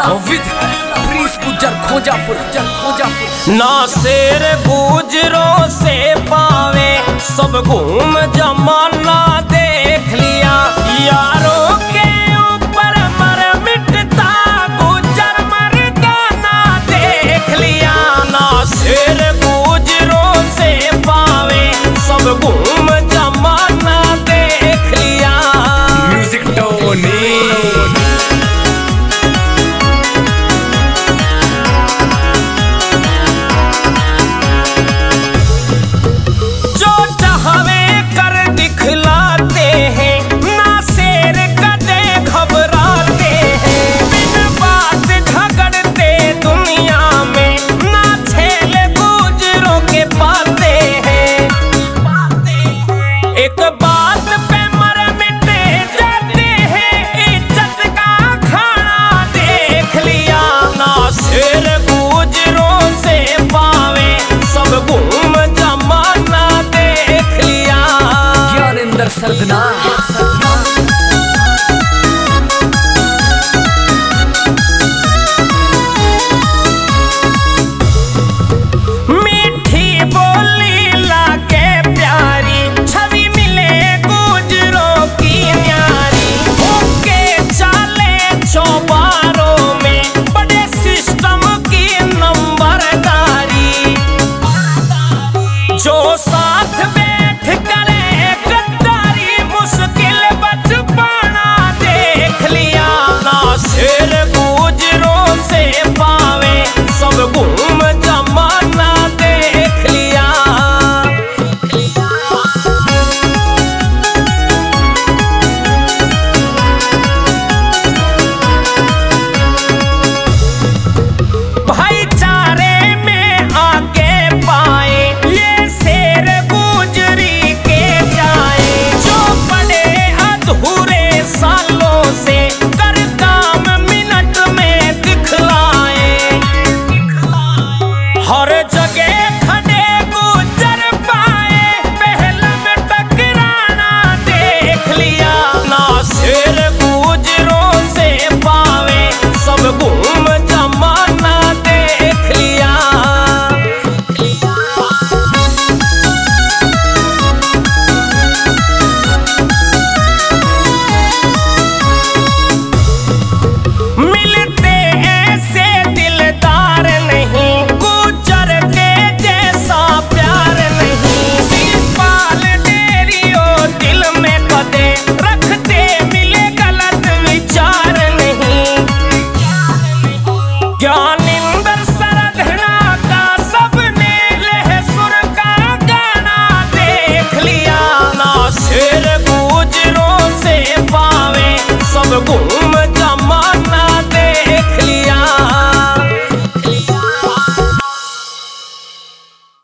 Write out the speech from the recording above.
Prince गुजर खोजापुर ना शेर गुजरों से पावे सब घूम जमाना देख लिया यारों के ऊपर मर मिटता गुजर मर्दाना देख लिया ना शेर गुजरों से पावे सब घूम जमाना देख लिया। म्यूजिक टोनी दिखलाते हैं ना शेर कदे घबराते हैं बिन बात झगड़ते दुनिया में ना छेल गुजरों के पाते हैं एक बात पे मर मिटे जाते हैं इज्जत का खाना देख लिया ना शेर गुजरों से पावे सब घूम जमाना देख लिया। सरदना मीठी बोली लाके प्यारी छवि मिले गुजरों की न्यारी होके चाले चौबारों में बड़े सिस्टम की नंबरदारी जो साथ बैठ करे मुश्किल बचपना देख लिया ना शेर गुजरों से पावे सब घूम जमाना देख लिया। भाईचारे में आगे पाए ये शेर गुजरी के जाए जो बड़े अधूरे सालों से कर काम मिनट में दिखलाए हर जगह खड़े गुजर पाए पहला में टकराना देख लिया ना शेर गुजरों से पावे सब घूम जमाना देख लिया। मिलते ऐसे दिलदार नहीं गुजर के जैसा प्यार नहीं शिषपाल डेरियो दिल में कदे रखते मिले गलत विचार नहीं ज्ञानिंदर